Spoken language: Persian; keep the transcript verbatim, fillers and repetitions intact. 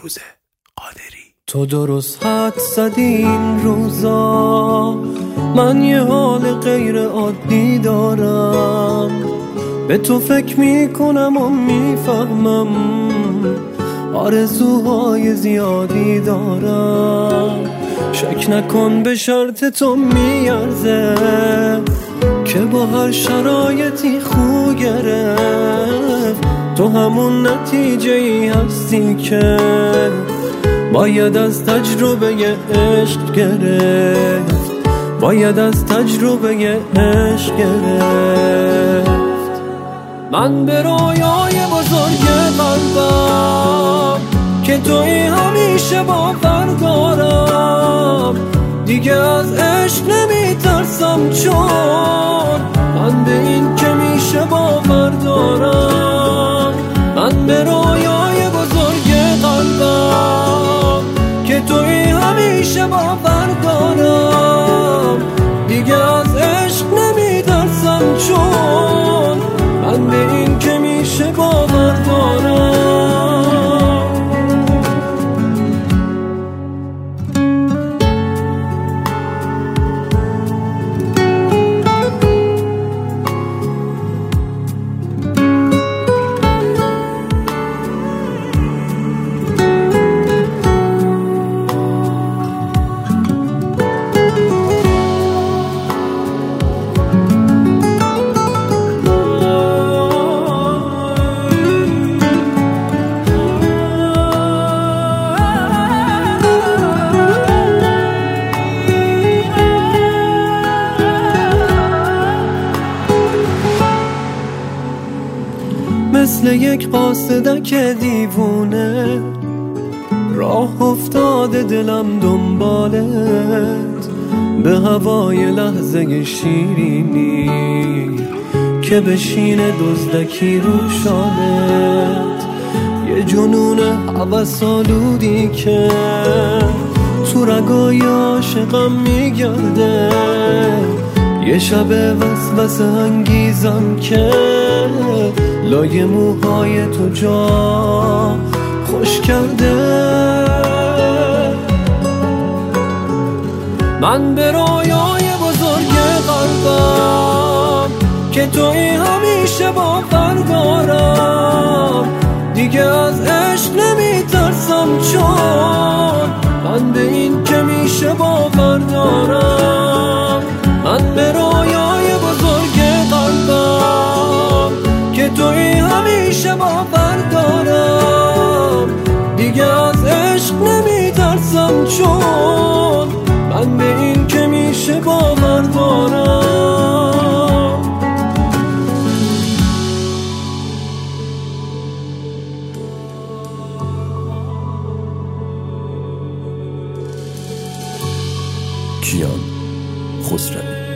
فیروزه قادری. تو درست حد زدی این روزا، من یه حال غیر عادی دارم، به تو فکر میکنم و میفهمم آرزوهای زیادی دارم. شک نکن به شرط تو میارزه که با هر شرایطی خو گرفت. تو همون نتیجه ای هستی که باید از تجربه عشق گرفت، باید از تجربه عشق گرفت. من به رویای بزرگ قلبم که توی همیشه باور دارم، دیگه از عشق نمیترسم چون من به این که میشه باور دارم. من به رویای بزرگ قلبم که توی همیشه باور دارم، دیگه از عشق نمیترسم چون من به این که میشه باور دارم. مثل یک قاصدک دیوونه راه افتاده دلم دنبالت، به هوای لحظه شیرینی که بشینه دزدکی رو شالت. یه جنون هوس‌آلودی که تو رگای عاشقم میگرده، یه شب وسوسه انگیزم که لای موهای تو جا خوش کرده. من به رویای بزرگ قلبم که توی همیشه باور دارم، دیگه از عشق نمیترسم چون من به این که میشه باور دارم. من به رویای بزرگ قلبم که توی همیشه باور دارم، دیگه از عشق نمیترسم چون من به این که میشه باور دارم. کیان خسروی.